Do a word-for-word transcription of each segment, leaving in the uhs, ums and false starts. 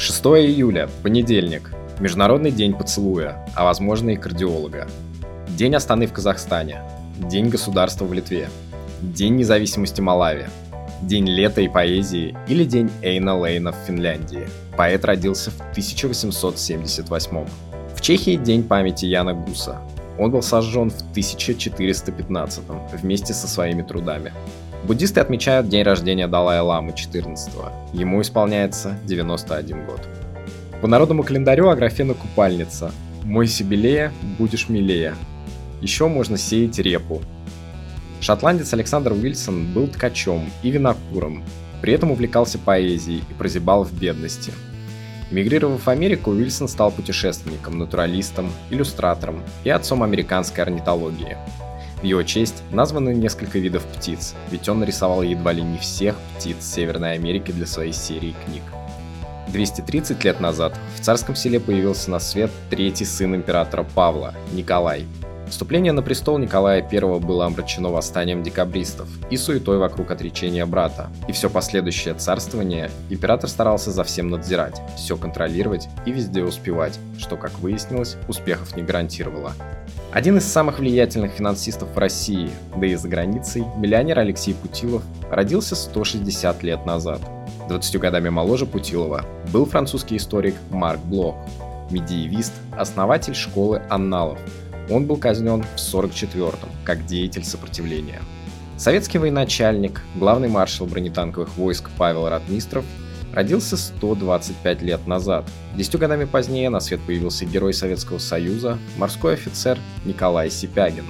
шестого июля, понедельник. Международный день поцелуя, а возможно и кардиолога. День Астаны в Казахстане. День государства в Литве. День независимости Малави. День лета и поэзии или День Эйна Лейна в Финляндии. Поэт родился в тысяча восемьсот семьдесят восьмом. В Чехии день памяти Яна Гуса. Он был сожжен в тысяча четыреста пятнадцатом вместе со своими трудами. Буддисты отмечают день рождения Далай-ламы четырнадцатого. Ему исполняется девяносто один год. По народному календарю Аграфена купальница. Мойся белее, будешь милее. Еще можно сеять репу. Шотландец Александр Уильсон был ткачом и винокуром. При этом увлекался поэзией и прозябал в бедности. Эмигрировав в Америку, Уильсон стал путешественником, натуралистом, иллюстратором и отцом американской орнитологии. В его честь названы несколько видов птиц, ведь он нарисовал едва ли не всех птиц Северной Америки для своей серии книг. двести тридцать лет назад в царском селе появился на свет третий сын императора Павла, Николай. Вступление на престол Николая I было омрачено восстанием декабристов и суетой вокруг отречения брата, и все последующее царствование император старался за всем надзирать, все контролировать и везде успевать, что, как выяснилось, успехов не гарантировало. Один из самых влиятельных финансистов в России, да и за границей, миллионер Алексей Путилов, родился сто шестьдесят лет назад. двадцатью годами моложе Путилова был французский историк Марк Блох, медиевист, основатель школы анналов. Он был казнен в сорок четвёртом как деятель сопротивления. Советский военачальник, главный маршал бронетанковых войск Павел Ротмистров родился сто двадцать пять лет назад. Десятью годами позднее на свет появился герой Советского Союза, морской офицер Николай Сипягин.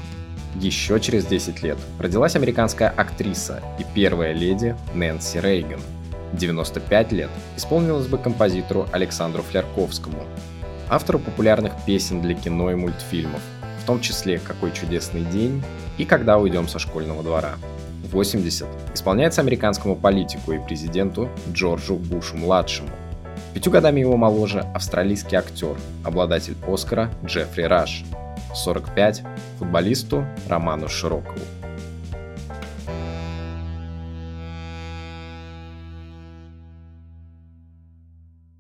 Еще через десять лет родилась американская актриса и первая леди Нэнси Рейган. девяносто пять лет исполнилось бы композитору Александру Флярковскому, автору популярных песен для кино и мультфильмов, в том числе «Какой чудесный день» и «Когда уйдем со школьного двора». восемьдесят исполняется американскому политику и президенту Джорджу Бушу-младшему. Пятью годами его моложе австралийский актер, обладатель Оскара Джеффри Раш. сорок пять футболисту Роману Широкову.